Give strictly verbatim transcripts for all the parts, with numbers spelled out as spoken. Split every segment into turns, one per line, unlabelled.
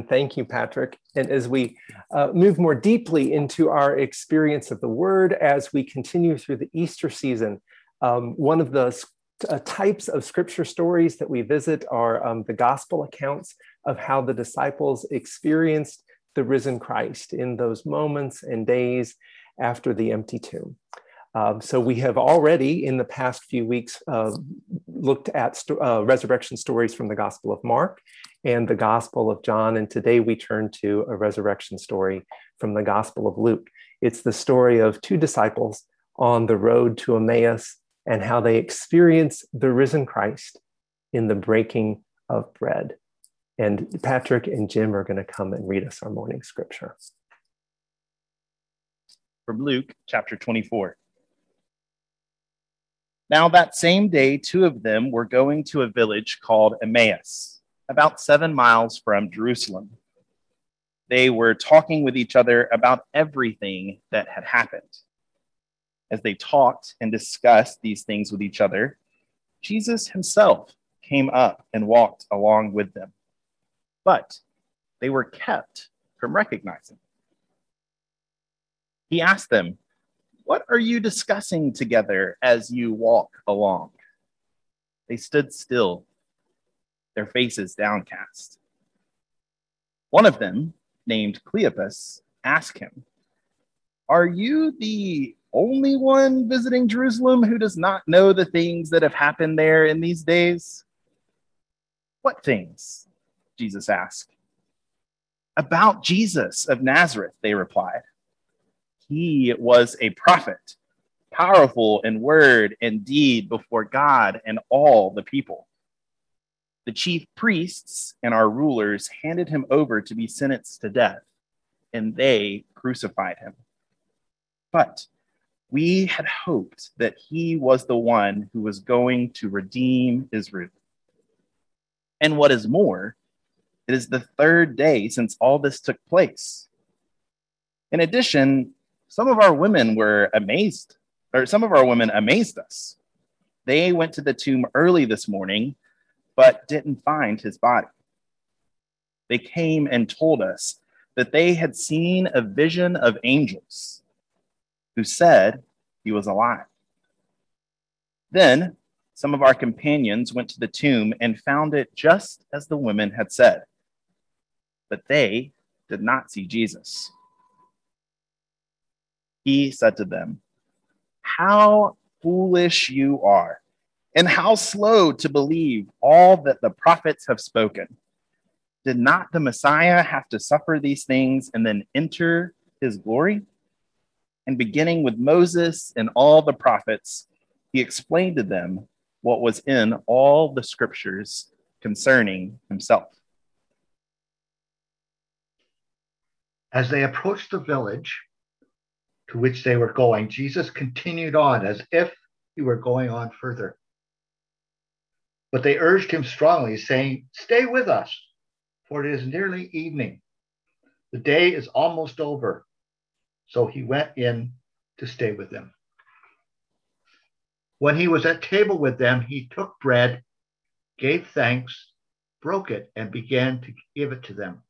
thank you, Patrick. And as we uh, move more deeply into our experience of the Word, as we continue through the Easter season, um, one of the uh, types of scripture stories that we visit are um, the gospel accounts of how the disciples experienced the risen Christ in those moments and days after the empty tomb. Um, so we have already, in the past few weeks, uh, looked at st- uh, resurrection stories from the Gospel of Mark and the Gospel of John, and today we turn to a resurrection story from the Gospel of Luke. It's the story of two disciples on the road to Emmaus and how they experience the risen Christ in the breaking of bread. And Patrick and Jim are going to come and read us our morning scripture.
From Luke chapter twenty-four. Now that same day, two of them were going to a village called Emmaus, about seven miles from Jerusalem. They were talking with each other about everything that had happened. As they talked and discussed these things with each other, Jesus himself came up and walked along with them. But they were kept from recognizing him. He asked them, "What are you discussing together as you walk along?" They stood still, their faces downcast. One of them, named Cleopas, asked him, "Are you the only one visiting Jerusalem who does not know the things that have happened there in these days?" "What things?" Jesus asked. "About Jesus of Nazareth," they replied. "He was a prophet, powerful in word and deed before God and all the people. The chief priests and our rulers handed him over to be sentenced to death, and they crucified him. But we had hoped that he was the one who was going to redeem Israel. And what is more, it is the third day since all this took place. In addition, some of our women were amazed, or some of our women amazed us. They went to the tomb early this morning, but didn't find his body. They came and told us that they had seen a vision of angels who said he was alive. Then some of our companions went to the tomb and found it just as the women had said, but they did not see Jesus." He said to them, "How foolish you are, and how slow to believe all that the prophets have spoken. Did not the Messiah have to suffer these things and then enter his glory?" And beginning with Moses and all the prophets, he explained to them what was in all the scriptures concerning himself.
As they approached the village to which they were going, Jesus continued on as if he were going on further. But they urged him strongly, saying, "Stay with us, for it is nearly evening. The day is almost over." So he went in to stay with them. When he was at table with them, he took bread, gave thanks, broke it, and began to give it to them.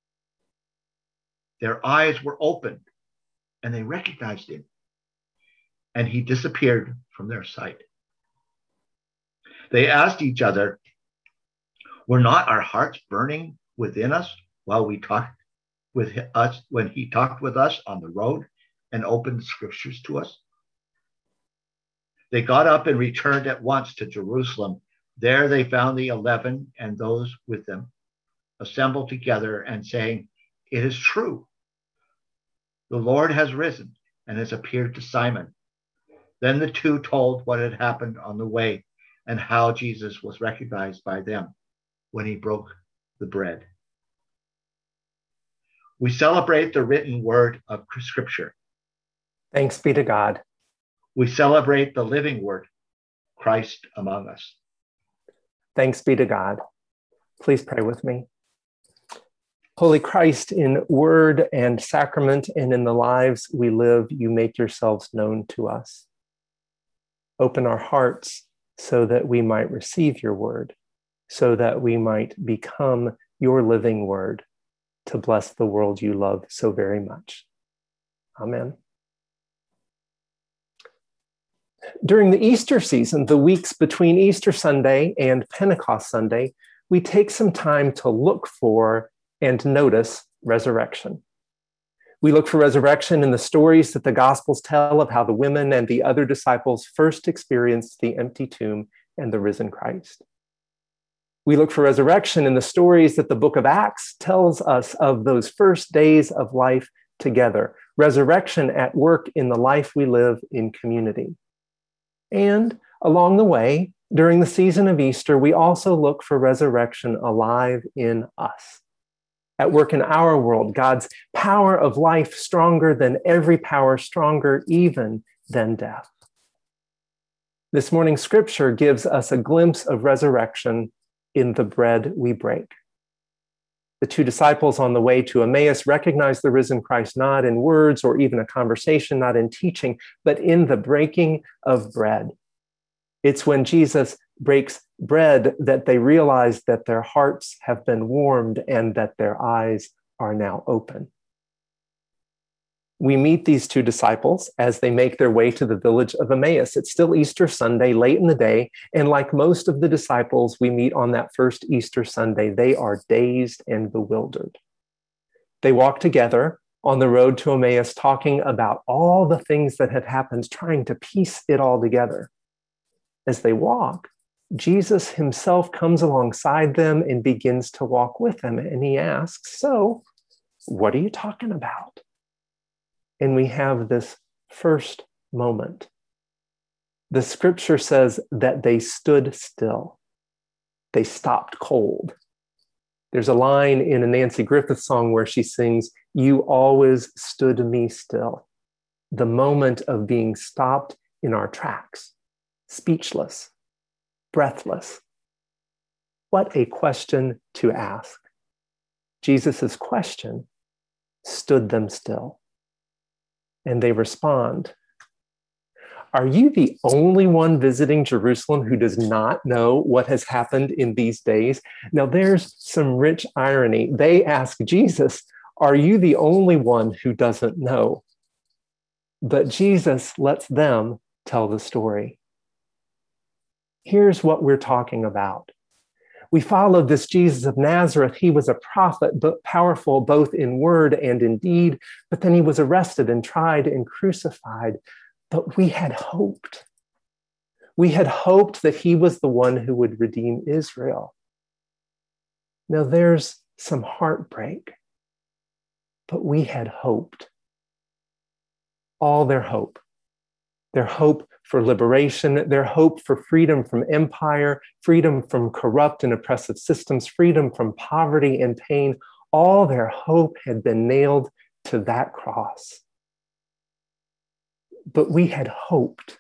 Their eyes were opened, and they recognized him, and he disappeared from their sight. They asked each other, "Were not our hearts burning within us while we talked with us, when he talked with us on the road and opened the scriptures to us?" They got up and returned at once to Jerusalem. There they found the eleven and those with them assembled together and saying, "It is true. The Lord has risen and has appeared to Simon." Then the two told what had happened on the way and how Jesus was recognized by them when he broke the bread. We celebrate the written word of Scripture.
Thanks be to God.
We celebrate the living word, Christ among us.
Thanks be to God. Please pray with me. Holy Christ, in word and sacrament and in the lives we live, you make yourselves known to us. Open our hearts so that we might receive your word, so that we might become your living word. to bless the world you love so very much. Amen. During the Easter season, the weeks between Easter Sunday and Pentecost Sunday, we take some time to look for and notice resurrection. We look for resurrection in the stories that the Gospels tell of how the women and the other disciples first experienced the empty tomb and the risen Christ. We look for resurrection in the stories that the book of Acts tells us of those first days of life together, resurrection at work in the life we live in community. And along the way, during the season of Easter, we also look for resurrection alive in us. At work in our world, God's power of life stronger than every power, stronger even than death. This morning's scripture gives us a glimpse of resurrection in the bread we break. The two disciples on the way to Emmaus recognized the risen Christ not in words or even a conversation, not in teaching, but in the breaking of bread. It's when Jesus breaks bread that they realize that their hearts have been warmed and that their eyes are now open. We meet these two disciples as they make their way to the village of Emmaus. It's still Easter Sunday, late in the day, and like most of the disciples we meet on that first Easter Sunday, they are dazed and bewildered. They walk together on the road to Emmaus, talking about all the things that had happened, trying to piece it all together. As they walk, Jesus himself comes alongside them and begins to walk with them, and he asks, "So, what are you talking about?" And we have this first moment. The scripture says that they stood still. They stopped cold. There's a line in a Nancy Griffith song where she sings, "You always stood me still." The moment of being stopped in our tracks, speechless, breathless. What a question to ask. Jesus's question stood them still. And they respond, "Are you the only one visiting Jerusalem who does not know what has happened in these days?" Now there's some rich irony. They ask Jesus, "Are you the only one who doesn't know?" But Jesus lets them tell the story. Here's what we're talking about. We followed this Jesus of Nazareth. He was a prophet, but powerful both in word and in deed. But then he was arrested and tried and crucified. But we had hoped. We had hoped that he was the one who would redeem Israel. Now there's some heartbreak, but we had hoped. All their hope. Their hope for liberation, their hope for freedom from empire, freedom from corrupt and oppressive systems, freedom from poverty and pain, all their hope had been nailed to that cross. But we had hoped.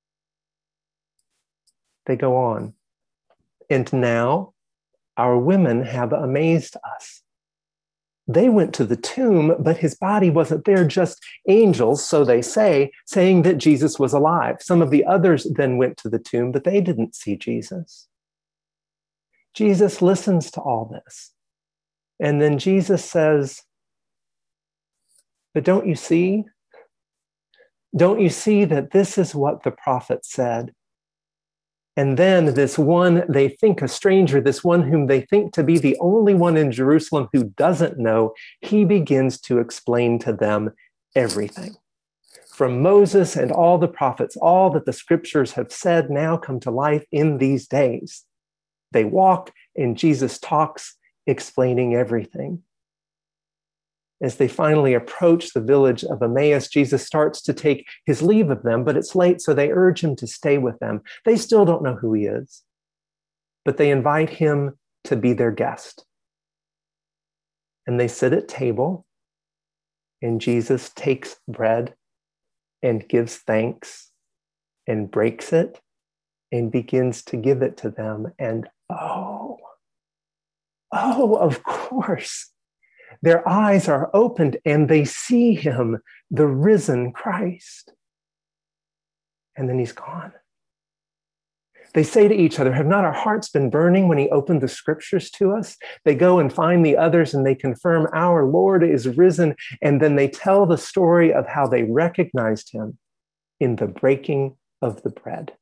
They go on. And now our women have amazed us. They went to the tomb, but his body wasn't there, just angels, so they say, saying that Jesus was alive. Some of the others then went to the tomb, but they didn't see Jesus. Jesus listens to all this. And then Jesus says, "But don't you see? Don't you see that this is what the prophet said?" And then this one they think a stranger, this one whom they think to be the only one in Jerusalem who doesn't know, he begins to explain to them everything. From Moses and all the prophets, all that the scriptures have said now come to life in these days. They walk and Jesus talks, explaining everything. As they finally approach the village of Emmaus, Jesus starts to take his leave of them, but it's late, so they urge him to stay with them. They still don't know who he is, but they invite him to be their guest. And they sit at table, and Jesus takes bread and gives thanks and breaks it and begins to give it to them. And oh, oh, of course, their eyes are opened and they see him, the risen Christ. And then he's gone. They say to each other, have not our hearts been burning when he opened the scriptures to us? They go and find the others and they confirm our Lord is risen. And then they tell the story of how they recognized him in the breaking of the bread.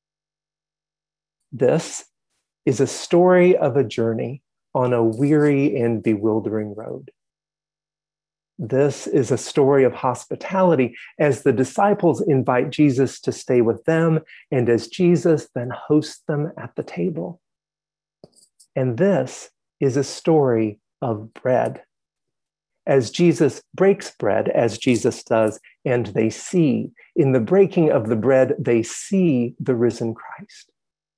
This is a story of a journey on a weary and bewildering road. This is a story of hospitality as the disciples invite Jesus to stay with them and as Jesus then hosts them at the table. And this is a story of bread. As Jesus breaks bread, as Jesus does, and they see, in the breaking of the bread, they see the risen Christ.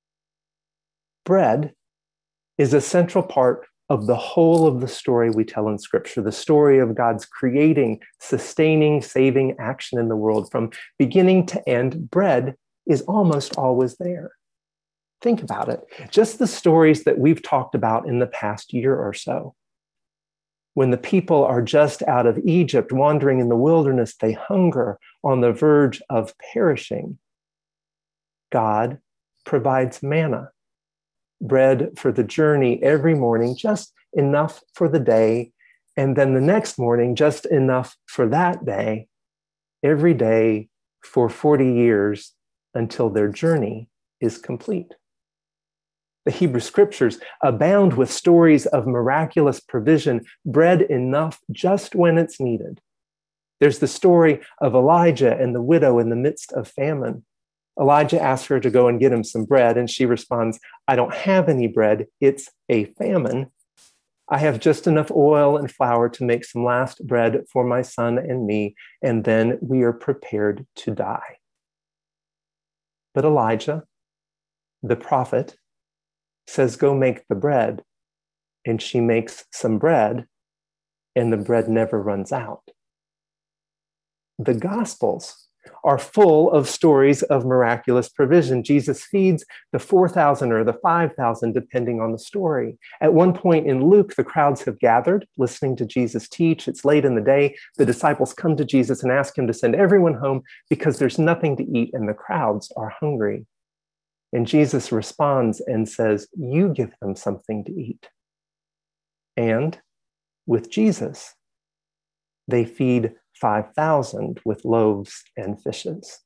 Bread is a central part of the whole of the story we tell in Scripture, the story of God's creating, sustaining, saving action in the world. From beginning to end, bread is almost always there. Think about it. Just the stories that we've talked about in the past year or so. When the people are just out of Egypt, wandering in the wilderness, they hunger on the verge of perishing. God provides manna, bread for the journey every morning, just enough for the day. And then the next morning, just enough for that day, every day for forty years until their journey is complete. The Hebrew scriptures abound with stories of miraculous provision, bread enough just when it's needed. There's the story of Elijah and the widow in the midst of famine. Elijah asks her to go and get him some bread, and she responds, I don't have any bread. It's a famine. I have just enough oil and flour to make some last bread for my son and me, and then we are prepared to die. But Elijah, the prophet, says, go make the bread. And she makes some bread, and the bread never runs out. The Gospels are full of stories of miraculous provision. Jesus feeds the four thousand or the five thousand, depending on the story. At one point in Luke, the crowds have gathered, listening to Jesus teach. It's late in the day. The disciples come to Jesus and ask him to send everyone home because there's nothing to eat and the crowds are hungry. And Jesus responds and says, you give them something to eat. And with Jesus, they feed five thousand with loaves and fishes.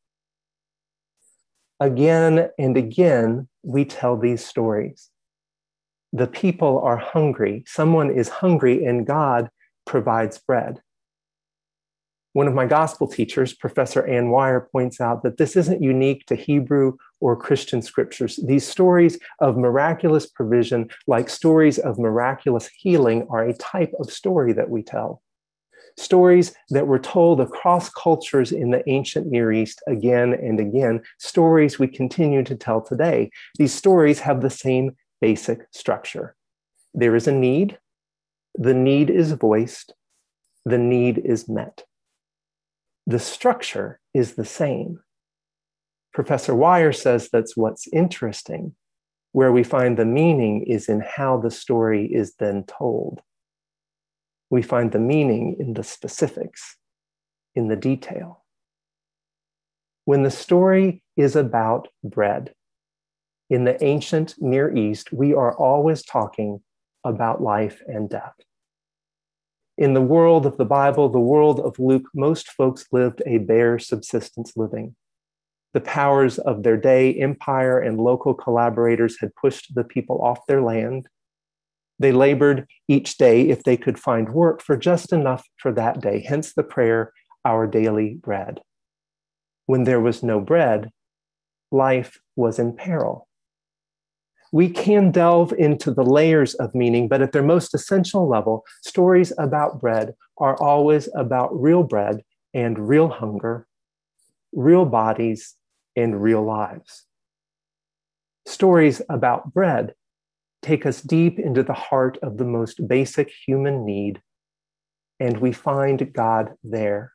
Again and again, we tell these stories. The people are hungry. Someone is hungry, and God provides bread. One of my gospel teachers, Professor Ann Wire, points out that this isn't unique to Hebrew or Christian scriptures. These stories of miraculous provision, like stories of miraculous healing, are a type of story that we tell. Stories that were told across cultures in the ancient Near East again and again, stories we continue to tell today. These stories have the same basic structure. There is a need, the need is voiced, the need is met. The structure is the same. Professor Wire says that's what's interesting. Where we find the meaning is in how the story is then told. We find the meaning in the specifics, in the detail. When the story is about bread, in the ancient Near East, we are always talking about life and death. In the world of the Bible, the world of Luke, most folks lived a bare subsistence living. The powers of their day, empire and local collaborators, had pushed the people off their land. They labored each day, if they could find work, for just enough for that day, hence the prayer, our daily bread. When there was no bread, life was in peril. We can delve into the layers of meaning, but at their most essential level, stories about bread are always about real bread and real hunger, real bodies and real lives. Stories about bread take us deep into the heart of the most basic human need, and we find God there.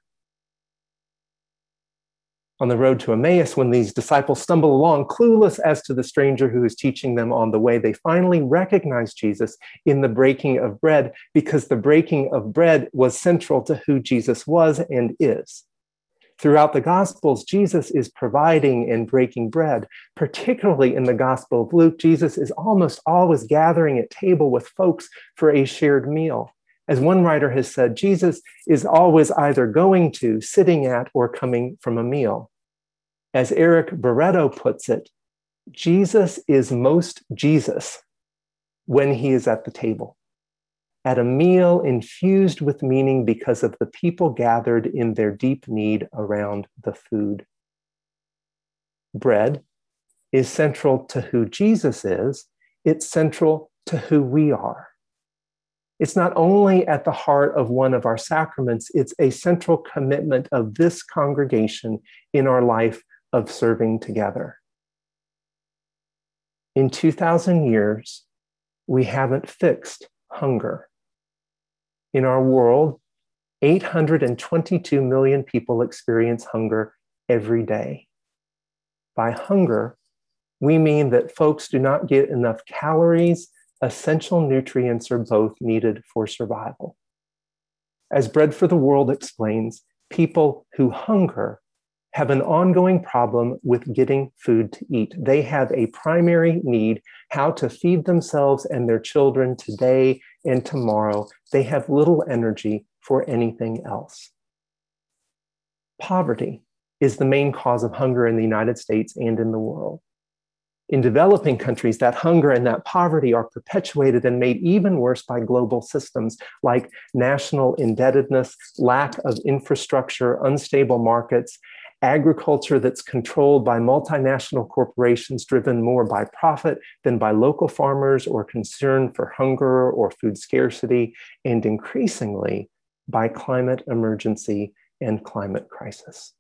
On the road to Emmaus, when these disciples stumble along, clueless as to the stranger who is teaching them on the way, they finally recognize Jesus in the breaking of bread, because the breaking of bread was central to who Jesus was and is. Throughout the Gospels, Jesus is providing and breaking bread. Particularly in the Gospel of Luke, Jesus is almost always gathering at table with folks for a shared meal. As one writer has said, Jesus is always either going to, sitting at, or coming from a meal. As Eric Barreto puts it, Jesus is most Jesus when he is at the table, at a meal infused with meaning because of the people gathered in their deep need around the food. Bread is central to who Jesus is, it's central to who we are. It's not only at the heart of one of our sacraments, it's a central commitment of this congregation in our life of serving together. In two thousand years, we haven't fixed hunger. In our world, eight hundred twenty-two million people experience hunger every day. By hunger, we mean that folks do not get enough calories. Essential nutrients are both needed for survival. As Bread for the World explains, people who hunger have an ongoing problem with getting food to eat. They have a primary need, how to feed themselves and their children today and tomorrow. They have little energy for anything else. Poverty is the main cause of hunger in the United States and in the world. In developing countries, that hunger and that poverty are perpetuated and made even worse by global systems like national indebtedness, lack of infrastructure, unstable markets, agriculture that's controlled by multinational corporations driven more by profit than by local farmers or concern for hunger or food scarcity, and increasingly by climate emergency and climate crisis.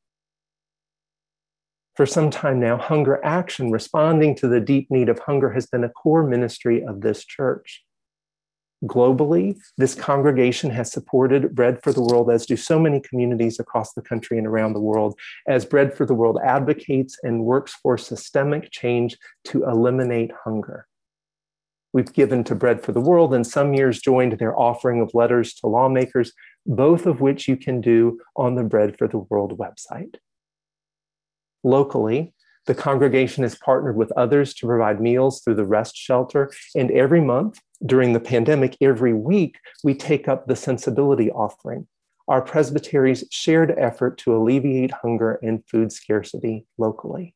For some time now, Hunger Action, responding to the deep need of hunger, has been a core ministry of this church. Globally, this congregation has supported Bread for the World, as do so many communities across the country and around the world, as Bread for the World advocates and works for systemic change to eliminate hunger. We've given to Bread for the World and some years joined their offering of letters to lawmakers, both of which you can do on the Bread for the World website. Locally, the congregation has partnered with others to provide meals through the Rest Shelter, and every month during the pandemic, every week, we take up the Sensibility offering, our presbytery's shared effort to alleviate hunger and food scarcity locally.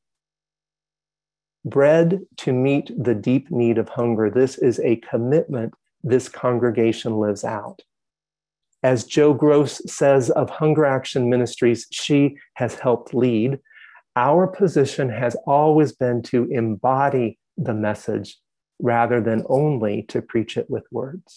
Bread to meet the deep need of hunger. This is a commitment this congregation lives out. As Jo Gross says of Hunger Action Ministries, she has helped lead. Our position has always been to embody the message rather than only to preach it with words.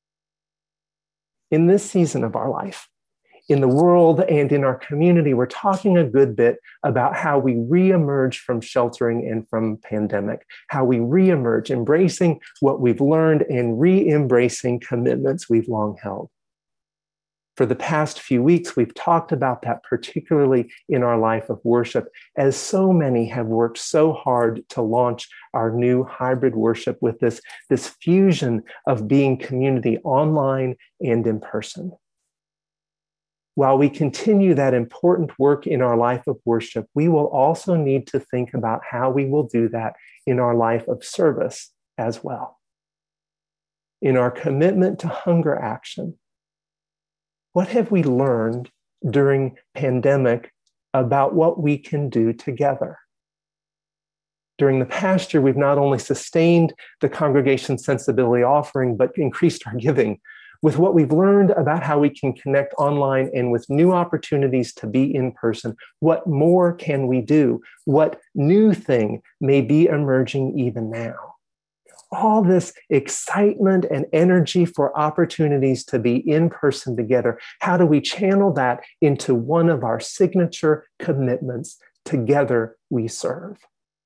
In this season of our life, in the world and in our community, we're talking a good bit about how we reemerge from sheltering and from pandemic, how we reemerge, embracing what we've learned and re-embracing commitments we've long held. For the past few weeks, we've talked about that, particularly in our life of worship, as so many have worked so hard to launch our new hybrid worship with this, this fusion of being community online and in person. While we continue that important work in our life of worship, we will also need to think about how we will do that in our life of service as well. In our commitment to Hunger Action, what have we learned during pandemic about what we can do together? During the past year, we've not only sustained the congregation's Sensibility offering, but increased our giving. With what we've learned about how we can connect online and with new opportunities to be in person, what more can we do? What new thing may be emerging even now? All this excitement and energy for opportunities to be in person together. How do we channel that into one of our signature commitments? Together we serve.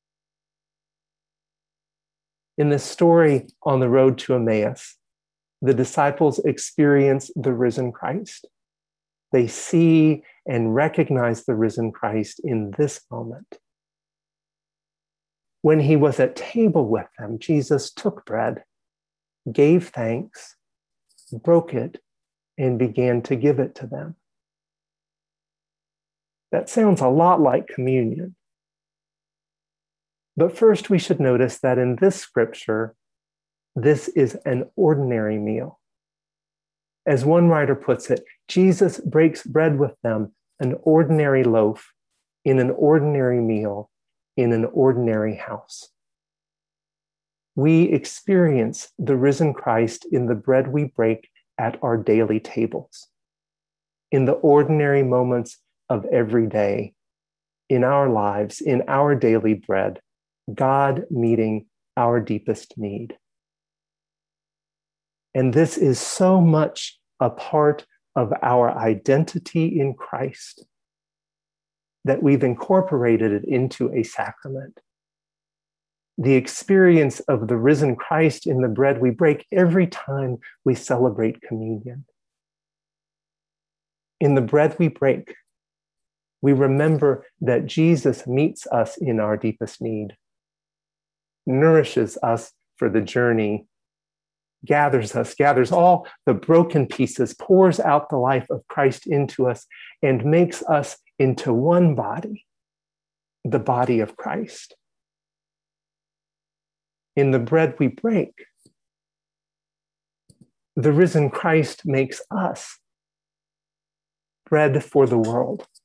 In this story on the road to Emmaus, the disciples experience the risen Christ. They see and recognize the risen Christ in this moment. When he was at table with them, Jesus took bread, gave thanks, broke it, and began to give it to them. That sounds a lot like communion. But first, we should notice that in this scripture, this is an ordinary meal. As one writer puts it, Jesus breaks bread with them, an ordinary loaf, in an ordinary meal, in an ordinary house. We experience the risen Christ in the bread we break at our daily tables, in the ordinary moments of every day, in our lives, in our daily bread, God meeting our deepest need. And this is so much a part of our identity in Christ that we've incorporated it into a sacrament. The experience of the risen Christ in the bread we break every time we celebrate communion. In the bread we break, we remember that Jesus meets us in our deepest need, nourishes us for the journey, gathers us, gathers all the broken pieces, pours out the life of Christ into us, and makes us into one body, the body of Christ. In the bread we break, the risen Christ makes us bread for the world.